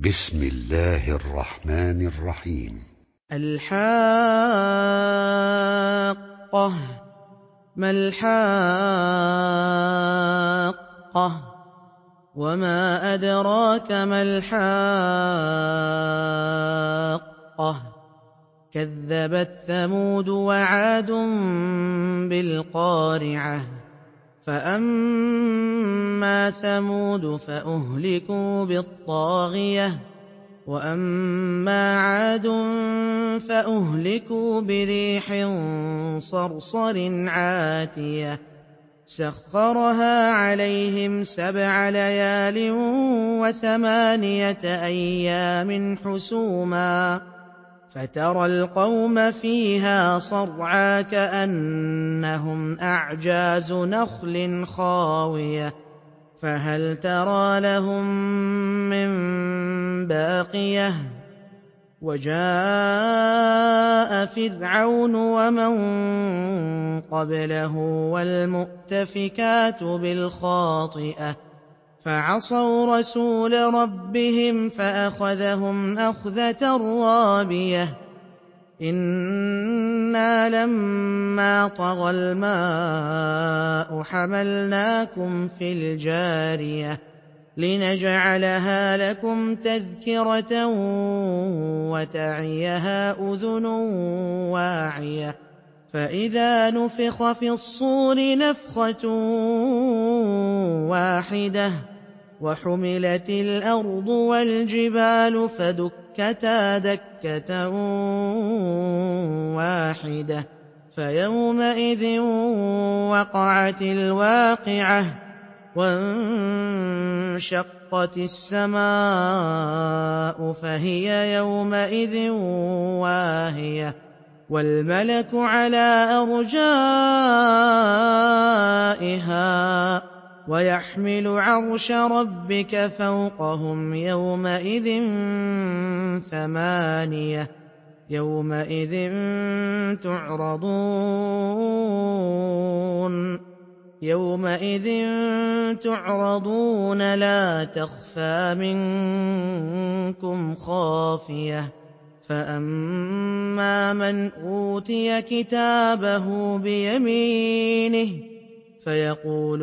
بسم الله الرحمن الرحيم. الحاقة. ما الحاقة؟ وما أدراك ما الحاقة؟ كذبت ثمود وعاد بالقارعة. فأما ثمود فأهلكوا بالطاغية، وأما عاد فأهلكوا بريح صرصر عاتية سخرها عليهم 7 ليال و8 أيام حسوما، فترى القوم فيها صرعى كأنهم أعجاز نخل خاوية، فهل ترى لهم من باقية. وجاء فرعون ومن قبله والمؤتفكات بالخاطئة، فعصوا رسول ربهم فأخذهم أخذة رابية. إنا لما طغى الماء حملناكم في الجارية لنجعلها لكم تذكرة وتعيها أذن واعية. فإذا نفخ في الصور نفخة واحدة وحملت الأرض والجبال فدكتا دكة واحدة، فيومئذ وقعت الواقعة، وانشقت السماء فهي يومئذ واهية، والملك على أرجائها، ويحمل عرش ربك فوقهم يومئذ 8. يومئذ تعرضون لا تخفى منكم خافية. فأما من أوتي كتابه بيمينه فيقول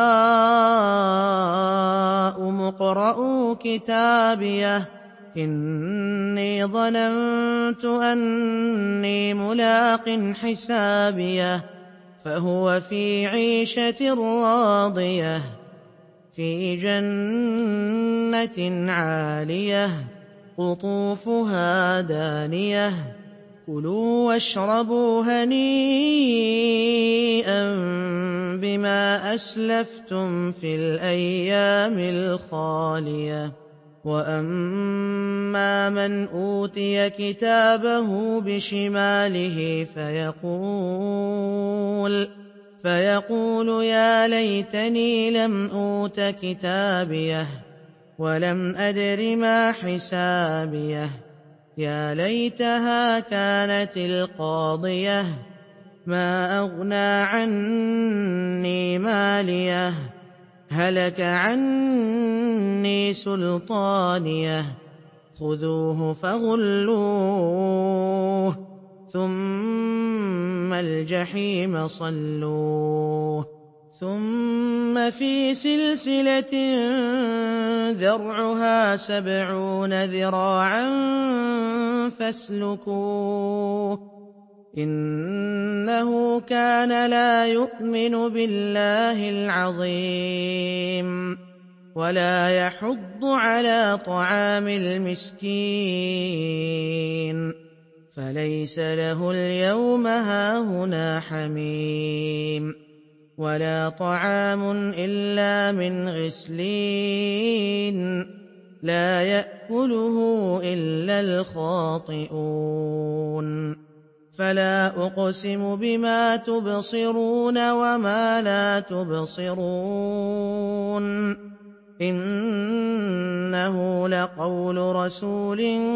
هاؤم اقرءوا كتابيه إني ظننت أني ملاق حسابيه، فهو في عيشة راضية في جنة عالية قطوفها دانية. كلوا واشربوا هنيئا بما أسلفتم في الأيام الخالية. وأما من أوتي كتابه بشماله فيقول يا ليتني لم أوت كتابيه ولم أدر ما حسابيه، يا ليتها كانت القاضية، ما أغنى عني ماليه، هلك عني سلطانيه، خذوه فغلوه ثم الجحيم صلوه، ثم في سلسلة ذرعها 70 ذراعا فاسلكوه، إنه كان لا يؤمن بالله العظيم ولا يحض على طعام المسكين، فليس له اليوم هاهنا حميم ولا طعام إلا من غسلين لا يأكله إلا الخاطئون. فلا أقسم بما تبصرون وما لا تبصرون، إنه لقول رسول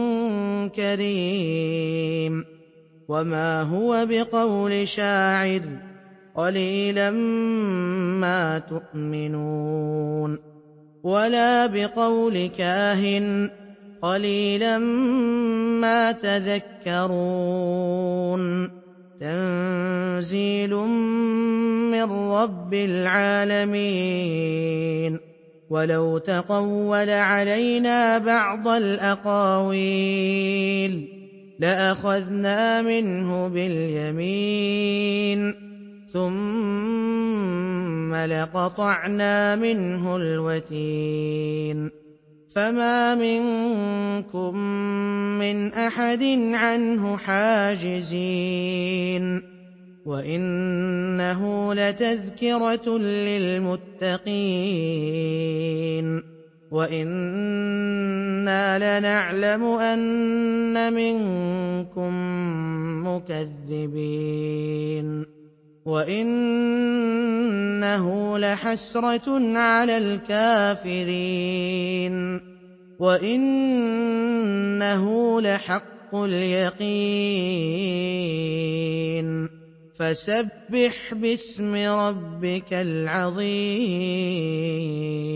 كريم، وما هو بقول شاعر قليلا ما تؤمنون، ولا بقول كاهن قَلِيلًا مَّا تَذَكَّرُونَ تَنزِيلٌ مِّن رَّبِّ الْعَالَمِينَ وَلَوْ تَقَوَّلَ عَلَيْنَا بَعْضَ الْأَقَاوِيلِ لَأَخَذْنَا مِنْهُ بِالْيَمِينِ ثُمَّ لَقَطَعْنَا مِنْهُ الْوَتِينَ فَمَا مِنكُم مِّنْ أَحَدٍ عَنْهُ حَاجِزِينَ وَإِنَّهُ لَتَذْكِرَةٌ لِّلْمُتَّقِينَ وَإِنَّا لَنَعْلَمُ أَنَّ مِنكُم مُّكَذِّبِينَ وَإِنَّهُ لَحَسْرَةٌ عَلَى الْكَافِرِينَ وَإِنَّهُ لَحَقُّ الْيَقِينِ فَسَبِّحْ بِاسْمِ رَبِّكَ الْعَظِيمِ